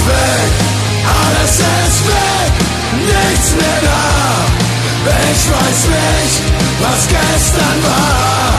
ist weg, alles ist weg, nichts mehr da. Ich weiß nicht, was gestern war.